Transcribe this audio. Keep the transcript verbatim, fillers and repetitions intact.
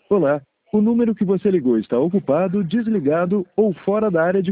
Olá, o número que você ligou está ocupado, desligado ou fora da área de